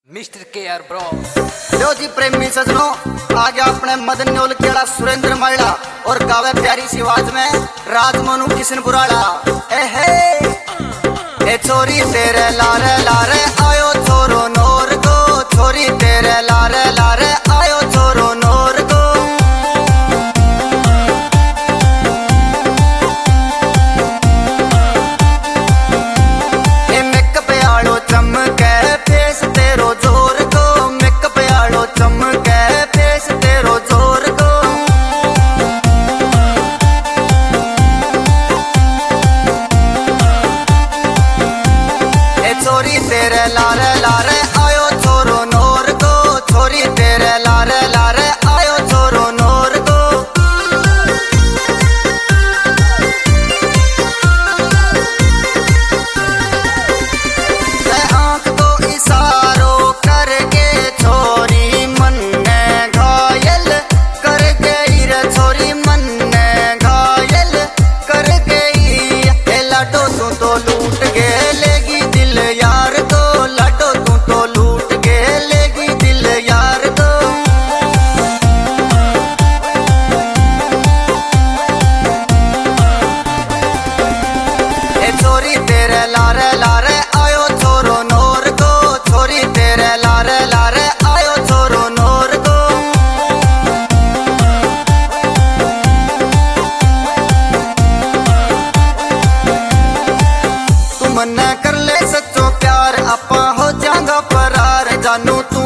Mister KR bro. लो जी प्रेमी सजनों, आ गया अपने मदन न्योल केड़ा सुरेंद्र माइला और गावे प्यारी सी आवाज में राजमनु किशन बुराड़ा। ए छोरी तेरे लारे लारे आयो छोरो नोर को, छोरी तेरे लारे लारे आयो छोरो नोर को। ए मेकअप आलो चमके फेस तेरो जोर को, मेकअप आलो चमके फेस तेरो जोर को। ए छोरी तेरे लारे लारे आयो छोरो नोर को, छोरी तेरे लारे लारे आयो छोरो नोर को। आंख को इशारो करके छोरी मन ने घायल कर गई रे, छोरी मन ने घायल कर गई। लाडो तू तो लूट गे लेगी दिल यार को, लाडो तू तो लूट गे लेगी दिल यार को। ए छोरी तेरे लारे लारे आयो छोरो नोर को, छोरी तेरे लारे लारे आयो छोरो नोर को। तू मन्ने कर ले सच्चो प्यार, आपा हो जाएगा फरार जानू तू